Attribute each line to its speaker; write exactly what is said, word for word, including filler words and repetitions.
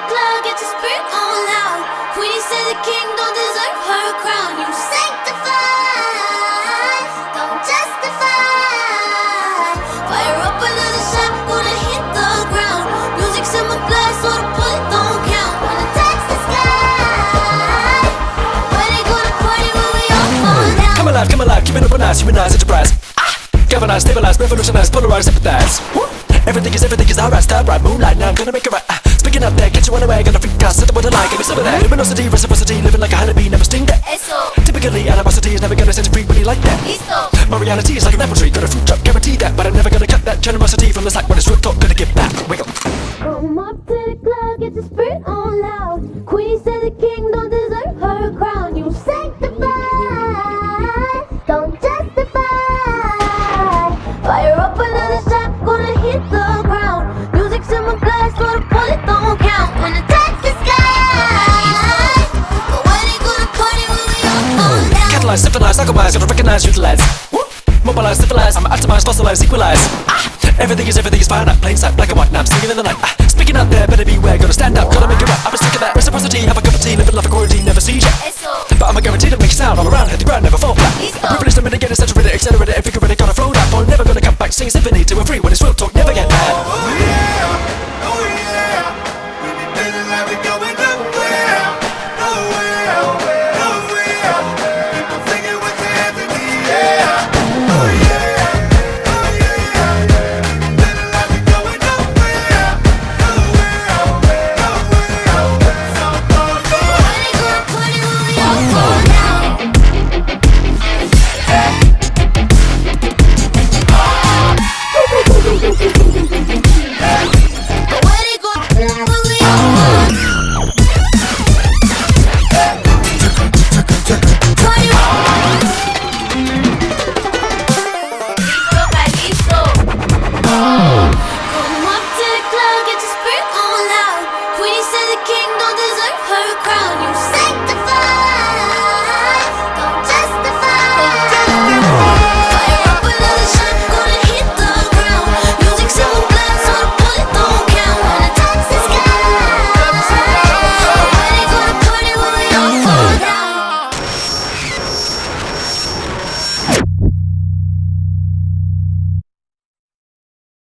Speaker 1: club, get your spirit on loud. Queenie said the king don't deserve her crown. You sanctify, don't justify. Fire up another shot, gonna hit the ground. Music's in my blood, so the bullet don't count. Wanna touch the sky, where they gonna party when we all fall down.
Speaker 2: Come alive, come alive, keep it open eyes, humanize, enterprise. Ah! Galvanize, stabilize, revolutionize, polarize, sympathize. Woo! Everything is, everything is alright, star bright, moonlight, now I'm gonna make it right. Ah! Speaking up there, get you on the way, gonna freak out, set the water line, give me some of that. Luminosity, reciprocity, living like a honeybee, never sting that.
Speaker 1: Eso,
Speaker 2: Typically, animosity is never gonna set you free when you like that.
Speaker 1: listo.
Speaker 2: My reality is like an apple tree, got a fruit drop, guarantee that. But I'm never gonna cut that generosity from the sack when it's real talk, gonna give back. Wiggle.
Speaker 1: Come up to the club, get your spirit on loud. Queenie said the king don't deserve her crown. You sanctify, don't justify. Fire up another shot, gonna hit the ground. Music's in my blood, so the bullet don't count. Wanna touch the sky, but when they gonna party when we all fall down?
Speaker 2: Catalyze, syphilize, alchemize, gotta recognize, utilize. Woo! Mobilize, civilize, I'm optimize, fossilize, equalize. Ah! Everything is, everything is fine, I'm plain sight, black and white, now I'm singing in the night. Ah! Speaking out there, better beware, gotta stand up, gotta make it right. I'm sick of that reciprocity, have a cup of tea, living life a quarantine, never see ya.
Speaker 1: Eso,
Speaker 2: But I'm a guarantee to make it sound all around, hit the ground, never fall flat.
Speaker 1: Listo.
Speaker 2: I'm privileged to mitigate, exaggerated, accelerated,